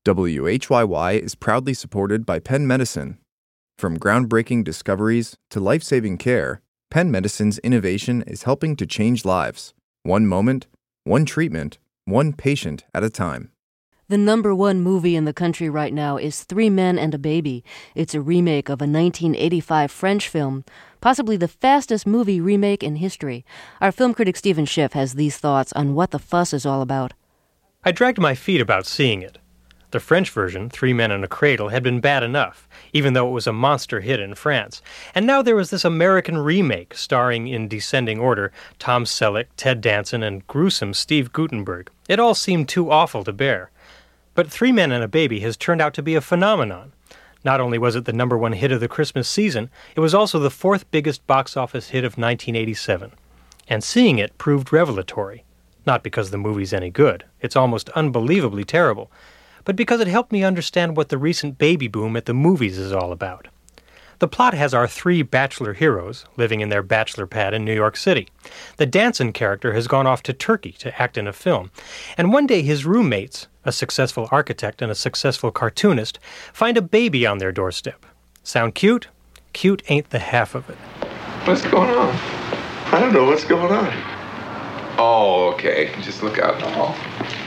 WHYY is proudly supported by Penn Medicine. From groundbreaking discoveries to life-saving care, Penn Medicine's innovation is helping to change lives. One moment, one treatment, one patient at a time. The number one movie in the country right now is Three Men and a Baby. It's a remake of a 1985 French film, possibly the fastest movie remake in history. Our film critic Stephen Schiff has these thoughts on what the fuss is all about. I dragged my feet about seeing it. The French version, Three Men in a Cradle, had been bad enough, even though it was a monster hit in France. And now there was this American remake starring, in descending order, Tom Selleck, Ted Danson, and gruesome Steve Guttenberg. It all seemed too awful to bear. But Three Men and a Baby has turned out to be a phenomenon. Not only was it the number one hit of the Christmas season, it was also the fourth biggest box office hit of 1987. And seeing it proved revelatory. Not because the movie's any good. It's almost unbelievably terrible. But because it helped me understand what the recent baby boom at the movies is all about. The plot has our three bachelor heroes living in their bachelor pad in New York City. The Danson character has gone off to Turkey to act in a film, and one day his roommates, a successful architect and a successful cartoonist, find a baby on their doorstep. Sound cute? Cute ain't the half of it. What's going on? I don't know what's going on. Oh, okay. Just look out in the hall.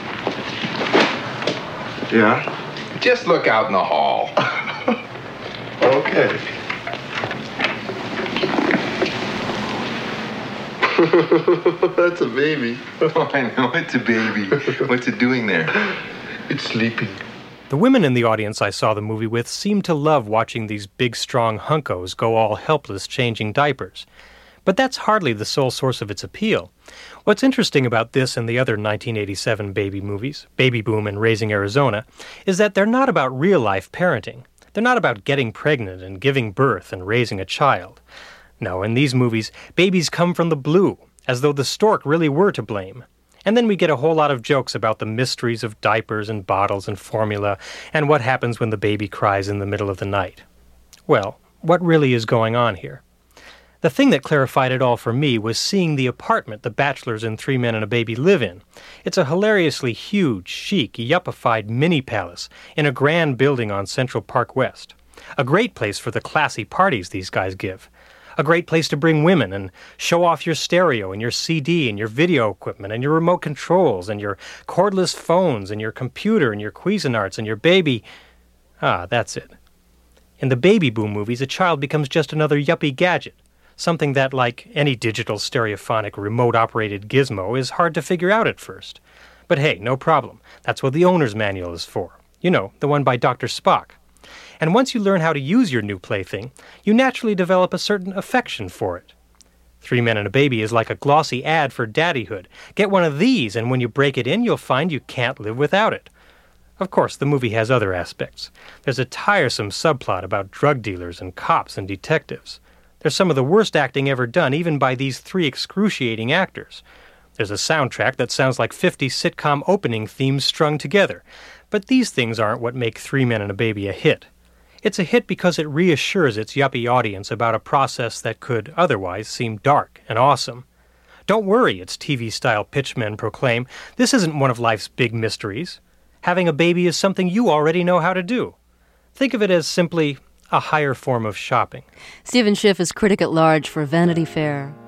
Yeah? Just look out in the hall. Okay. That's a baby. Oh, I know, it's a baby. What's it doing there? It's sleeping. The women in the audience I saw the movie with seemed to love watching these big, strong hunkos go all helpless changing diapers. But that's hardly the sole source of its appeal. What's interesting about this and the other 1987 baby movies, Baby Boom and Raising Arizona, is that they're not about real-life parenting. They're not about getting pregnant and giving birth and raising a child. No, in these movies, babies come from the blue, as though the stork really were to blame. And then we get a whole lot of jokes about the mysteries of diapers and bottles and formula, and what happens when the baby cries in the middle of the night. Well, what really is going on here? The thing that clarified it all for me was seeing the apartment the bachelors in Three Men and a Baby live in. It's a hilariously huge, chic, yuppified mini-palace in a grand building on Central Park West. A great place for the classy parties these guys give. A great place to bring women and show off your stereo and your CD and your video equipment and your remote controls and your cordless phones and your computer and your Cuisinarts and your baby. Ah, that's it. In the Baby Boom movies, a child becomes just another yuppie gadget. Something that, like any digital stereophonic remote-operated gizmo, is hard to figure out at first. But hey, no problem. That's what the owner's manual is for. You know, the one by Dr. Spock. And once you learn how to use your new plaything, you naturally develop a certain affection for it. Three Men and a Baby is like a glossy ad for daddyhood. Get one of these, and when you break it in, you'll find you can't live without it. Of course, the movie has other aspects. There's a tiresome subplot about drug dealers and cops and detectives. There's some of the worst acting ever done, even by these three excruciating actors. There's a soundtrack that sounds like 50 sitcom opening themes strung together. But these things aren't what make Three Men and a Baby a hit. It's a hit because it reassures its yuppie audience about a process that could otherwise seem dark and awesome. Don't worry, its TV-style pitchmen proclaim, this isn't one of life's big mysteries. Having a baby is something you already know how to do. Think of it as simply a higher form of shopping. Stephen Schiff is critic at large for Vanity Fair.